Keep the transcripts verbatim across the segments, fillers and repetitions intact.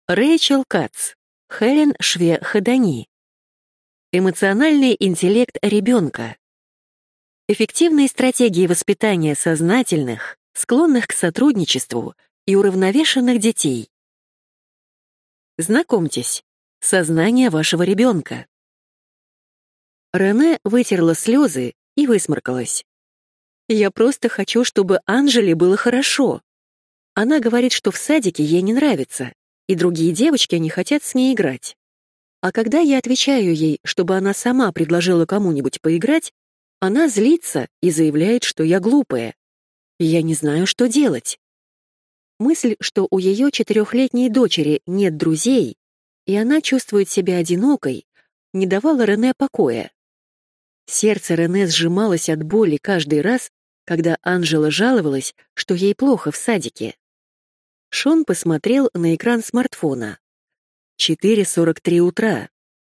Рэйчел Кац, Хелен Шве-Ходани. Эмоциональный интеллект ребенка. Эффективные стратегии воспитания сознательных, склонных к сотрудничеству и уравновешенных детей. Знакомьтесь, сознание вашего ребенка. Рене вытерла слезы и высморкалась. «Я просто хочу, чтобы Анжеле было хорошо. Она говорит, что в садике ей не нравится, и другие девочки не хотят с ней играть. А когда я отвечаю ей, чтобы она сама предложила кому-нибудь поиграть, она злится и заявляет, что я глупая. И я не знаю, что делать». Мысль, что у ее четырехлетней дочери нет друзей, и она чувствует себя одинокой, не давала Рене покоя. Сердце Рене сжималось от боли каждый раз, когда Анжела жаловалась, что ей плохо в садике. Шон посмотрел на экран смартфона. четыре сорок три утра.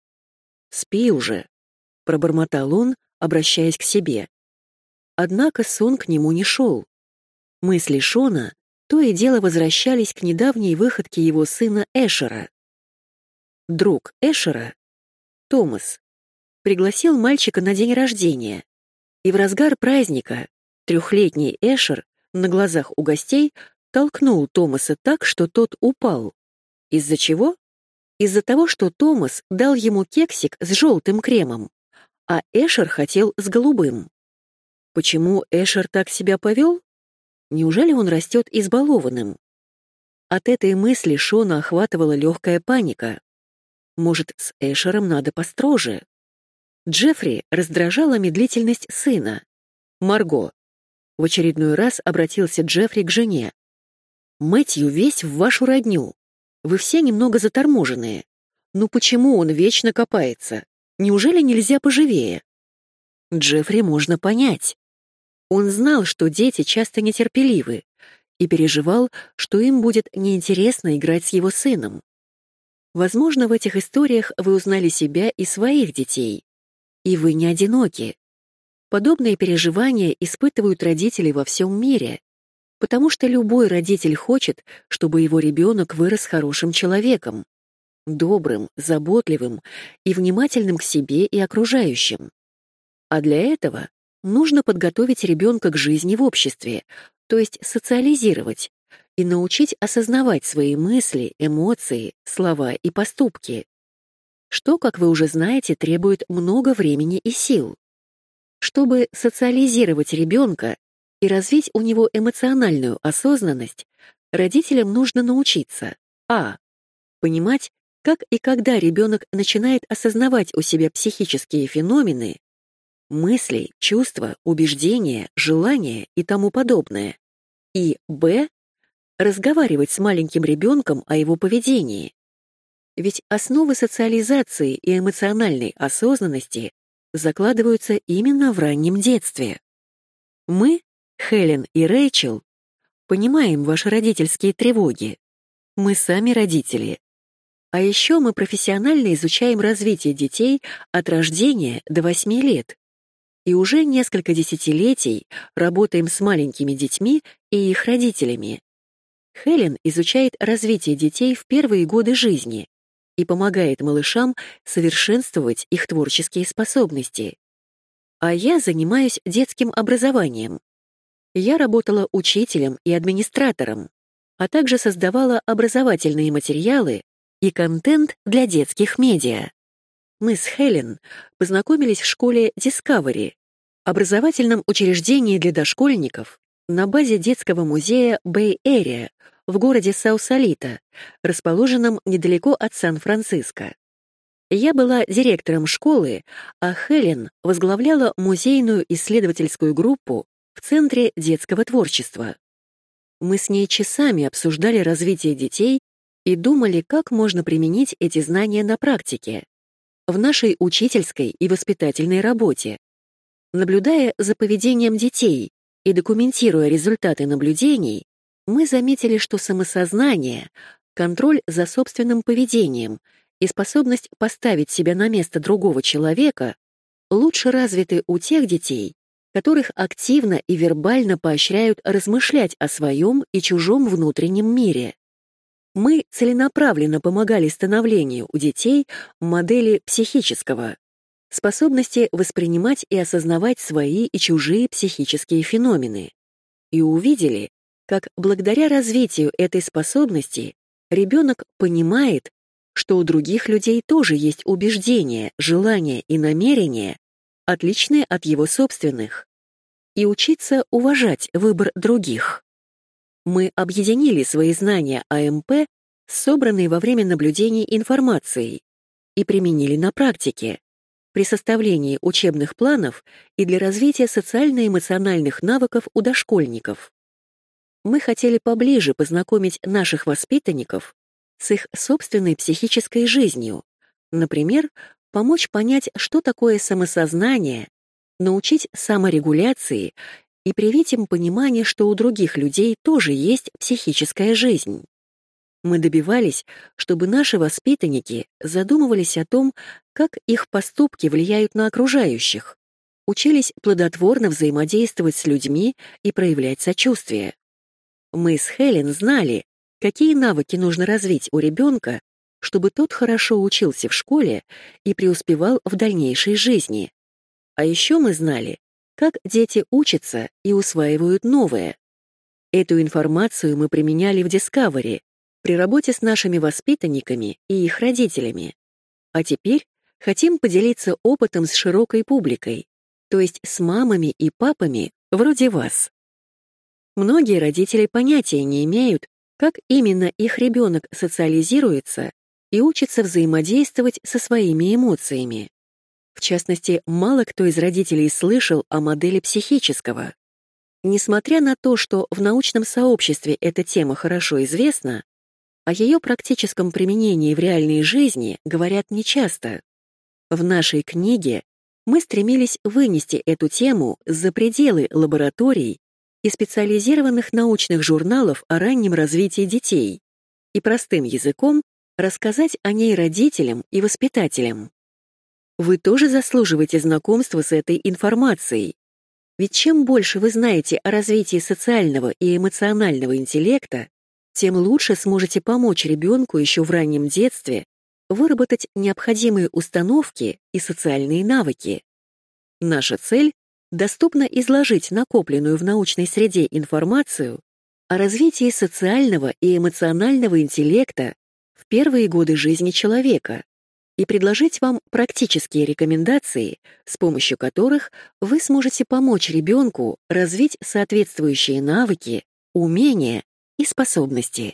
«Спи уже», — пробормотал он, обращаясь к себе. Однако сон к нему не шел. Мысли Шона то и дело возвращались к недавней выходке его сына Эшера. Друг Эшера, Томас, пригласил мальчика на день рождения, и в разгар праздника трехлетний Эшер на глазах у гостей толкнул Томаса так, что тот упал. Из-за чего? Из-за того, что Томас дал ему кексик с желтым кремом, а Эшер хотел с голубым. Почему Эшер так себя повел? Неужели он растет избалованным? От этой мысли Шона охватывала легкая паника. Может, с Эшером надо построже? Джеффри раздражала медлительность сына. «Марго», — в очередной раз обратился Джеффри к жене, «Мэтью весь в вашу родню. Вы все немного заторможенные. Ну почему он вечно копается? Неужели нельзя поживее?» Джеффри можно понять. Он знал, что дети часто нетерпеливы, и переживал, что им будет неинтересно играть с его сыном. Возможно, в этих историях вы узнали себя и своих детей. И вы не одиноки. Подобные переживания испытывают родители во всем мире, потому что любой родитель хочет, чтобы его ребенок вырос хорошим человеком, добрым, заботливым и внимательным к себе и окружающим. А для этого нужно подготовить ребенка к жизни в обществе, то есть социализировать, и научить осознавать свои мысли, эмоции, слова и поступки, что, как вы уже знаете, требует много времени и сил. Чтобы социализировать ребенка и развить у него эмоциональную осознанность, родителям нужно научиться а. понимать, как и когда ребенок начинает осознавать у себя психические феномены, мысли, чувства, убеждения, желания и тому подобное. И б. разговаривать с маленьким ребенком о его поведении. Ведь основы социализации и эмоциональной осознанности закладываются именно в раннем детстве. Мы, Хелен и Рэйчел, понимаем ваши родительские тревоги. Мы сами родители. А еще мы профессионально изучаем развитие детей от рождения до восьми лет. И уже несколько десятилетий работаем с маленькими детьми и их родителями. Хелен изучает развитие детей в первые годы жизни и помогает малышам совершенствовать их творческие способности. А я занимаюсь детским образованием. Я работала учителем и администратором, а также создавала образовательные материалы и контент для детских медиа. Мы с Хелен познакомились в школе Discovery, образовательном учреждении для дошкольников на базе детского музея Bay Area в городе Саусалито, расположенном недалеко от Сан-Франциско. Я была директором школы, а Хелен возглавляла музейную исследовательскую группу в Центре детского творчества. Мы с ней часами обсуждали развитие детей и думали, как можно применить эти знания на практике, в нашей учительской и воспитательной работе. Наблюдая за поведением детей и документируя результаты наблюдений, мы заметили, что самосознание, контроль за собственным поведением и способность поставить себя на место другого человека лучше развиты у тех детей, которых активно и вербально поощряют размышлять о своем и чужом внутреннем мире. Мы целенаправленно помогали становлению у детей модели психического, способности воспринимать и осознавать свои и чужие психические феномены. И увидели, как благодаря развитию этой способности ребенок понимает, что у других людей тоже есть убеждения, желания и намерения, отличные от его собственных, и учиться уважать выбор других. Мы объединили свои знания о эм пэ с собранной во время наблюдений информацией и применили на практике, при составлении учебных планов и для развития социально-эмоциональных навыков у дошкольников. Мы хотели поближе познакомить наших воспитанников с их собственной психической жизнью, например, помочь понять, что такое самосознание, научить саморегуляции и привить им понимание, что у других людей тоже есть психическая жизнь. Мы добивались, чтобы наши воспитанники задумывались о том, как их поступки влияют на окружающих, учились плодотворно взаимодействовать с людьми и проявлять сочувствие. Мы с Хелен знали, какие навыки нужно развить у ребенка, чтобы тот хорошо учился в школе и преуспевал в дальнейшей жизни. А еще мы знали, как дети учатся и усваивают новое. Эту информацию мы применяли в Discovery при работе с нашими воспитанниками и их родителями. А теперь хотим поделиться опытом с широкой публикой, то есть с мамами и папами вроде вас. Многие родители понятия не имеют, как именно их ребенок социализируется и учится взаимодействовать со своими эмоциями. В частности, мало кто из родителей слышал о модели психического. Несмотря на то, что в научном сообществе эта тема хорошо известна, о ее практическом применении в реальной жизни говорят нечасто. В нашей книге мы стремились вынести эту тему за пределы лабораторий и специализированных научных журналов о раннем развитии детей и простым языком рассказать о ней родителям и воспитателям. Вы тоже заслуживаете знакомства с этой информацией, ведь чем больше вы знаете о развитии социального и эмоционального интеллекта, тем лучше сможете помочь ребенку еще в раннем детстве выработать необходимые установки и социальные навыки. Наша цель — доступно изложить накопленную в научной среде информацию о развитии социального и эмоционального интеллекта в первые годы жизни человека и предложить вам практические рекомендации, с помощью которых вы сможете помочь ребенку развить соответствующие навыки, умения и способности.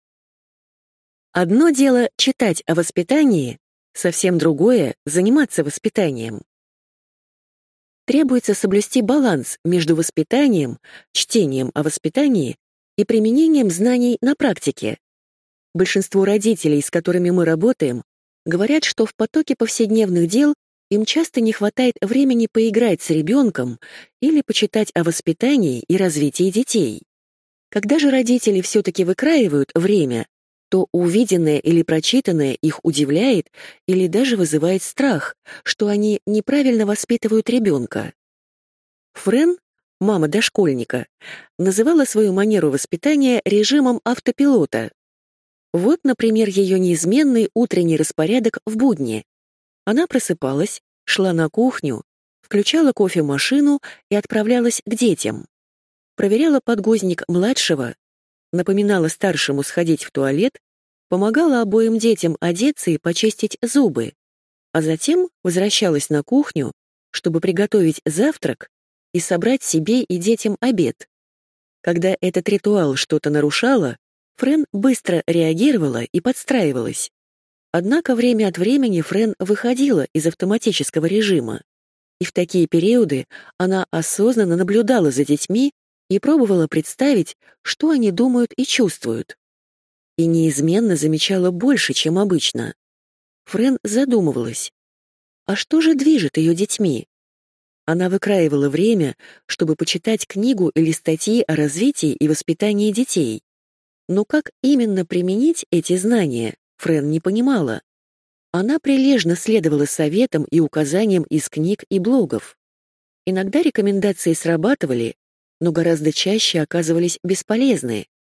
Одно дело читать о воспитании, совсем другое — заниматься воспитанием. Требуется соблюсти баланс между воспитанием, чтением о воспитании и применением знаний на практике. Большинство родителей, с которыми мы работаем, говорят, что в потоке повседневных дел им часто не хватает времени поиграть с ребенком или почитать о воспитании и развитии детей. Когда же родители все-таки выкраивают время, то увиденное или прочитанное их удивляет или даже вызывает страх, что они неправильно воспитывают ребенка. Френ, мама дошкольника, называла свою манеру воспитания режимом автопилота. Вот, например, ее неизменный утренний распорядок в будни. Она просыпалась, шла на кухню, включала кофемашину и отправлялась к детям. Проверяла подгузник младшего, напоминала старшему сходить в туалет, помогала обоим детям одеться и почистить зубы, а затем возвращалась на кухню, чтобы приготовить завтрак и собрать себе и детям обед. Когда этот ритуал что-то нарушало, Френ быстро реагировала и подстраивалась. Однако время от времени Френ выходила из автоматического режима, и в такие периоды она осознанно наблюдала за детьми и пробовала представить, что они думают и чувствуют. И неизменно замечала больше, чем обычно. Френ задумывалась, а что же движет ее детьми? Она выкраивала время, чтобы почитать книгу или статьи о развитии и воспитании детей. Но как именно применить эти знания, Френ не понимала. Она прилежно следовала советам и указаниям из книг и блогов. Иногда рекомендации срабатывали, но гораздо чаще оказывались бесполезны,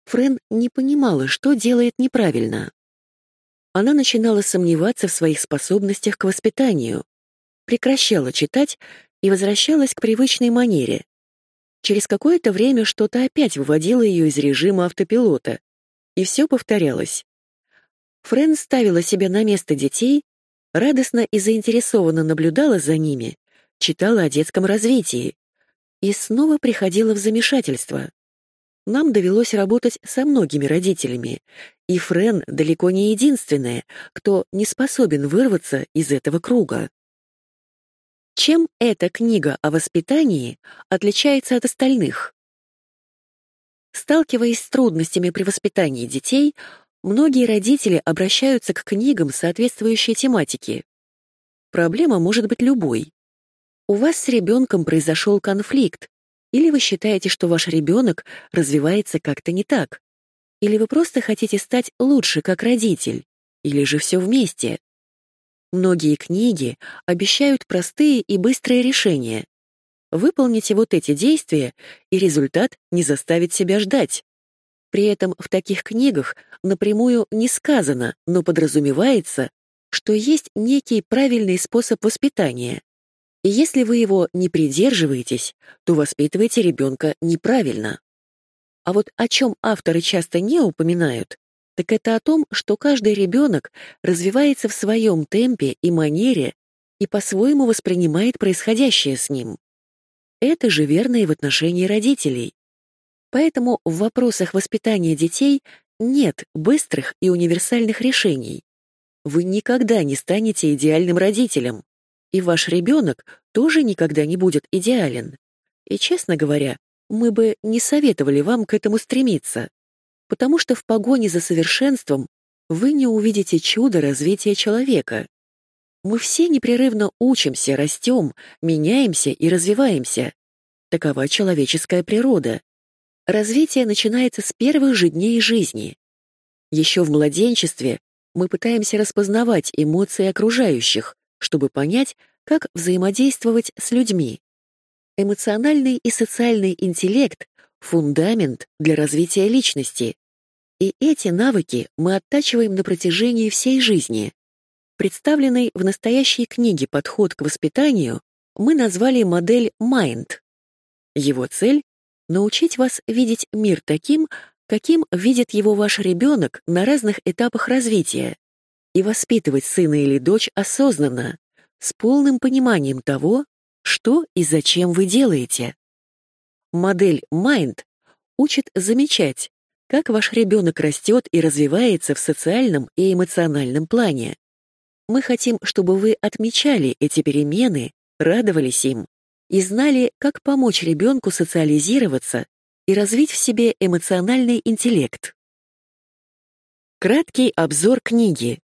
Френ не понимала, что делает неправильно. Она начинала сомневаться в своих способностях к воспитанию, прекращала читать и возвращалась к привычной манере. Через какое-то время что-то опять выводило ее из режима автопилота, и все повторялось. Френ ставила себя на место детей, радостно и заинтересованно наблюдала за ними, читала о детском развитии и снова приходила в замешательство. Нам довелось работать со многими родителями, и Френ далеко не единственная, кто не способен вырваться из этого круга. Чем эта книга о воспитании отличается от остальных? Сталкиваясь с трудностями при воспитании детей, многие родители обращаются к книгам соответствующей тематики. Проблема может быть любой. У вас с ребенком произошел конфликт, или вы считаете, что ваш ребенок развивается как-то не так, или вы просто хотите стать лучше как родитель, или же все вместе. Многие книги обещают простые и быстрые решения. Выполните вот эти действия, и результат не заставит себя ждать. При этом в таких книгах напрямую не сказано, но подразумевается, что есть некий правильный способ воспитания. И если вы его не придерживаетесь, то воспитываете ребенка неправильно. А вот о чем авторы часто не упоминают, так это о том, что каждый ребенок развивается в своем темпе и манере и по-своему воспринимает происходящее с ним. Это же верно и в отношении родителей. Поэтому в вопросах воспитания детей нет быстрых и универсальных решений. Вы никогда не станете идеальным родителем, и ваш ребенок тоже никогда не будет идеален. И, честно говоря, мы бы не советовали вам к этому стремиться, потому что в погоне за совершенством вы не увидите чудо развития человека. Мы все непрерывно учимся, растем, меняемся и развиваемся. Такова человеческая природа. Развитие начинается с первых же дней жизни. Еще в младенчестве мы пытаемся распознавать эмоции окружающих, чтобы понять, как взаимодействовать с людьми. Эмоциональный и социальный интеллект — фундамент для развития личности. И эти навыки мы оттачиваем на протяжении всей жизни. Представленный в настоящей книге подход к воспитанию мы назвали модель Mind. Его цель — научить вас видеть мир таким, каким видит его ваш ребенок на разных этапах развития, и воспитывать сына или дочь осознанно, с полным пониманием того, что и зачем вы делаете. Модель Mind учит замечать, как ваш ребенок растет и развивается в социальном и эмоциональном плане. Мы хотим, чтобы вы отмечали эти перемены, радовались им и знали, как помочь ребенку социализироваться и развить в себе эмоциональный интеллект. Краткий обзор книги.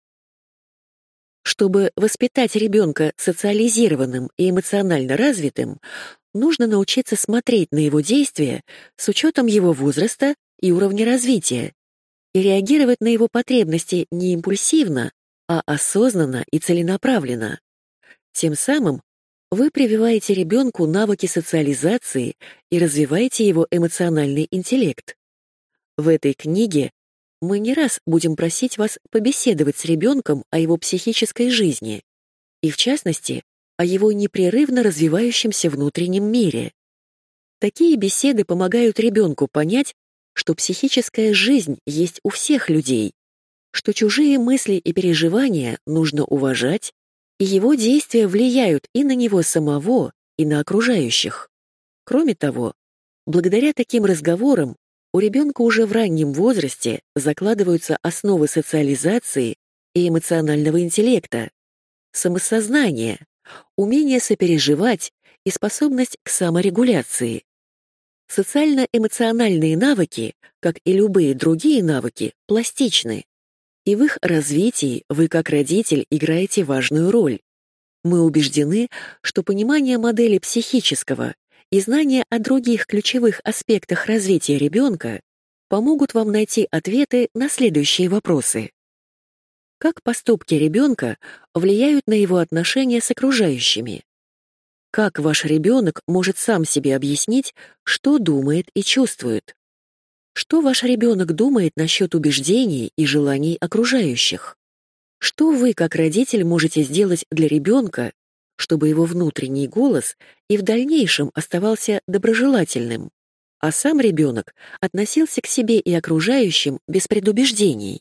Чтобы воспитать ребенка социализированным и эмоционально развитым, нужно научиться смотреть на его действия с учетом его возраста и уровня развития и реагировать на его потребности не импульсивно, а осознанно и целенаправленно. Тем самым вы прививаете ребенку навыки социализации и развиваете его эмоциональный интеллект. В этой книге мы не раз будем просить вас побеседовать с ребенком о его психической жизни и, в частности, о его непрерывно развивающемся внутреннем мире. Такие беседы помогают ребенку понять, что психическая жизнь есть у всех людей, что чужие мысли и переживания нужно уважать, и его действия влияют и на него самого, и на окружающих. Кроме того, благодаря таким разговорам у ребенка уже в раннем возрасте закладываются основы социализации и эмоционального интеллекта, самосознание, умение сопереживать и способность к саморегуляции. Социально-эмоциональные навыки, как и любые другие навыки, пластичны, и в их развитии вы как родитель играете важную роль. Мы убеждены, что понимание модели психического и знание о других ключевых аспектах развития ребенка помогут вам найти ответы на следующие вопросы. Как поступки ребенка влияют на его отношения с окружающими? Как ваш ребенок может сам себе объяснить, что думает и чувствует? Что ваш ребенок думает насчет убеждений и желаний окружающих? Что вы, как родитель, можете сделать для ребенка, чтобы его внутренний голос и в дальнейшем оставался доброжелательным, а сам ребенок относился к себе и окружающим без предубеждений?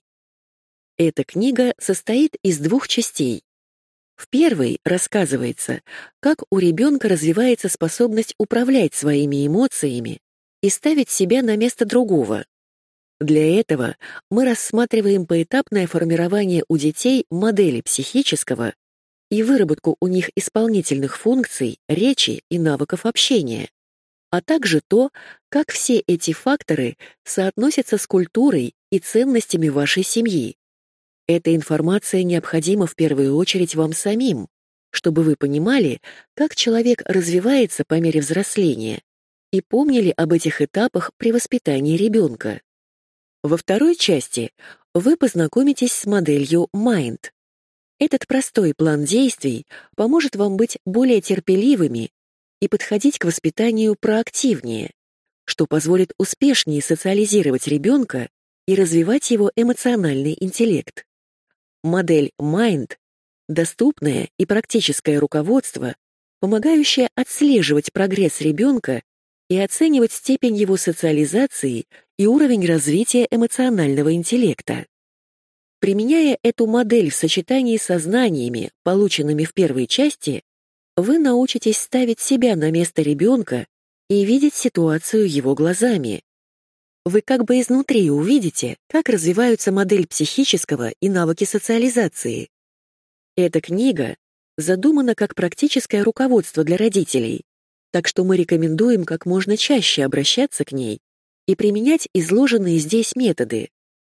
Эта книга состоит из двух частей. В первой рассказывается, как у ребенка развивается способность управлять своими эмоциями и ставить себя на место другого. Для этого мы рассматриваем поэтапное формирование у детей модели психического и выработку у них исполнительных функций, речи и навыков общения, а также то, как все эти факторы соотносятся с культурой и ценностями вашей семьи. Эта информация необходима в первую очередь вам самим, чтобы вы понимали, как человек развивается по мере взросления, и помнили об этих этапах при воспитании ребенка. Во второй части вы познакомитесь с моделью майнд. Этот простой план действий поможет вам быть более терпеливыми и подходить к воспитанию проактивнее, что позволит успешнее социализировать ребенка и развивать его эмоциональный интеллект. Модель майнд — доступное и практическое руководство, помогающее отслеживать прогресс ребенка и оценивать степень его социализации и уровень развития эмоционального интеллекта. Применяя эту модель в сочетании со знаниями, полученными в первой части, вы научитесь ставить себя на место ребенка и видеть ситуацию его глазами. Вы как бы изнутри увидите, как развиваются модель психического и навыки социализации. Эта книга задумана как практическое руководство для родителей, так что мы рекомендуем как можно чаще обращаться к ней и применять изложенные здесь методы.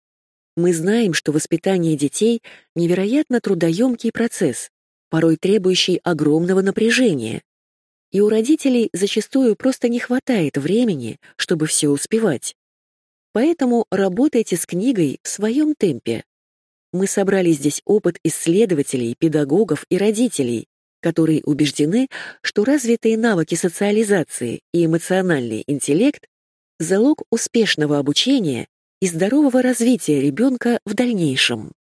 Мы знаем, что воспитание детей — невероятно трудоемкий процесс, порой требующий огромного напряжения, и у родителей зачастую просто не хватает времени, чтобы все успевать. Поэтому работайте с книгой в своем темпе. Мы собрали здесь опыт исследователей, педагогов и родителей, которые убеждены, что развитые навыки социализации и эмоциональный интеллект — залог успешного обучения и здорового развития ребенка в дальнейшем.